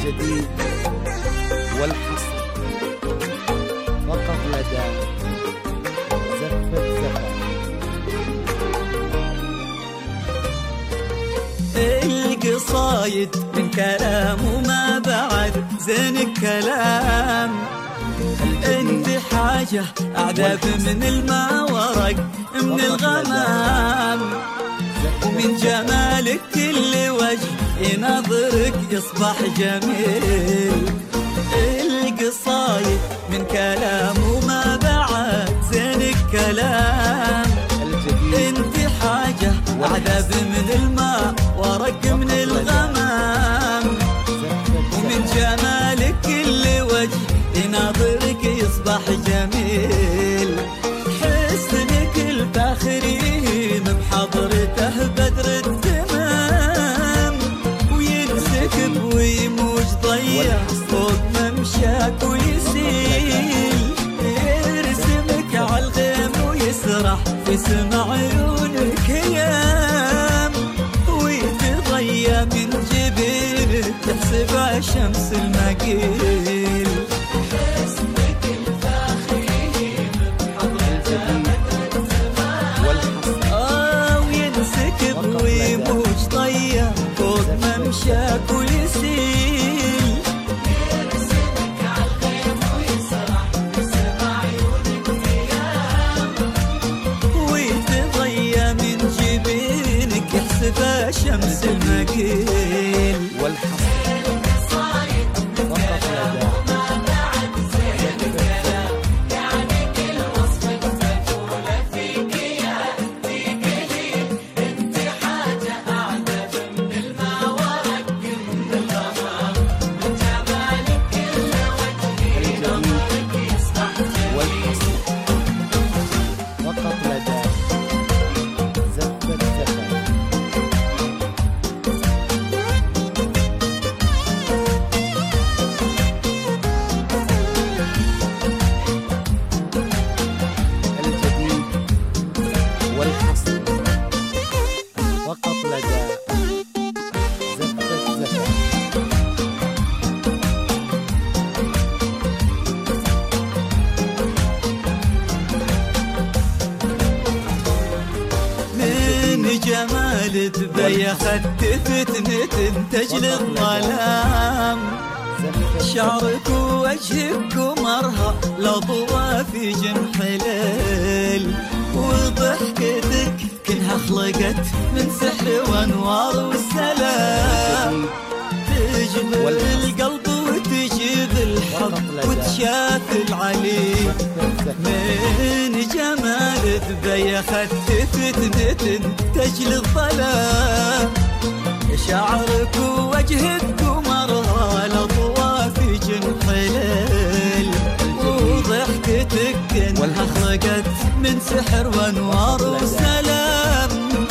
الجديد والحصر فقط لدى زفة زفة. القصايد من كلام وما بعد زين الكلام. انت حاجة اعذب من الماء ورق من الغمام. ومن جمالك كل وجه ينظرك يصبح جميل. القصايد من كلام وما بعد زين الكلام. انت حاجة اعذب من الماء ورق من الغمام. ومن جمالك كل وجه يناظرك يصبح جميل. حسنك الفاخرين بحضرته بدر التمام. وينسكب ويموج ضيع فوق ممشاك ويسيل. يرسمك عالغيم ويسرح في سمع عيونك هيام. ويتضيا من جبينك تحسب عالشمس المقيل. حسنك الفاخرين بحضرته بدر التمام. وينسكب ويموج ضيع فوق ممشاك ويسيل. يرسمك عالغيم ويسرح في سمع عيونك هيام. ويتضيا من جبينك يحسبها شمس المقيل. والحصر فقط لدى جمال تبي أخذت فتنة تجل الظلام. شعرك ووجهك ومرها لضوى في جنح ليل. وضحكتك كلها خلقت من سحر وانوار والسلام. تجبر القلب وتجيب الحب وتشاف العليم. من جمال تبي أخذت فتنة تجل الظلام. شعرك ووجهك ومرها لضوى في جنح ليل. وضحكتك كأنها خلقت من سحر وانوار وسلام.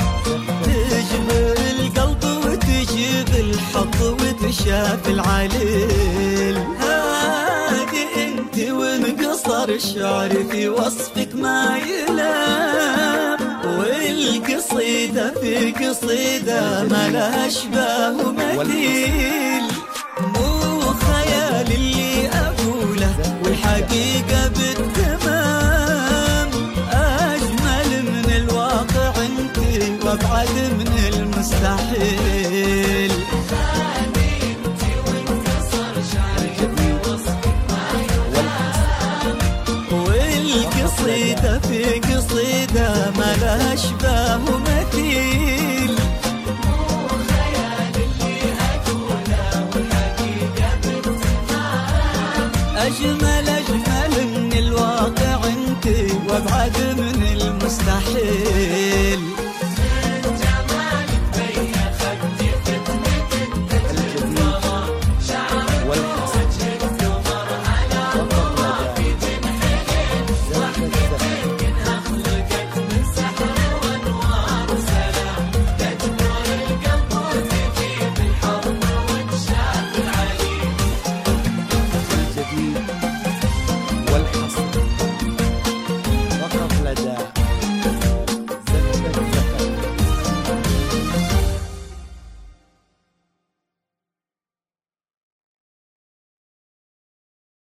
تجبر القلب وتجيب الحظ وتشاف العليل. هادي انت ومقصر الشعر في وصفك ما يلام. والقصيدة في قصيدة ما لها اشباه ومثيل. مو خيال اللي اقوله والحقيقة بالتمام. اجمل من الواقع انت وابعد من المستحيل. والقصيدة في قصيدة ما لها اشباه ومثيل. مو خيال اللي اقوله والحقيقة بالتمام. اجمل من الواقع انت وابعد من المستحيل. والحصر فقط لدى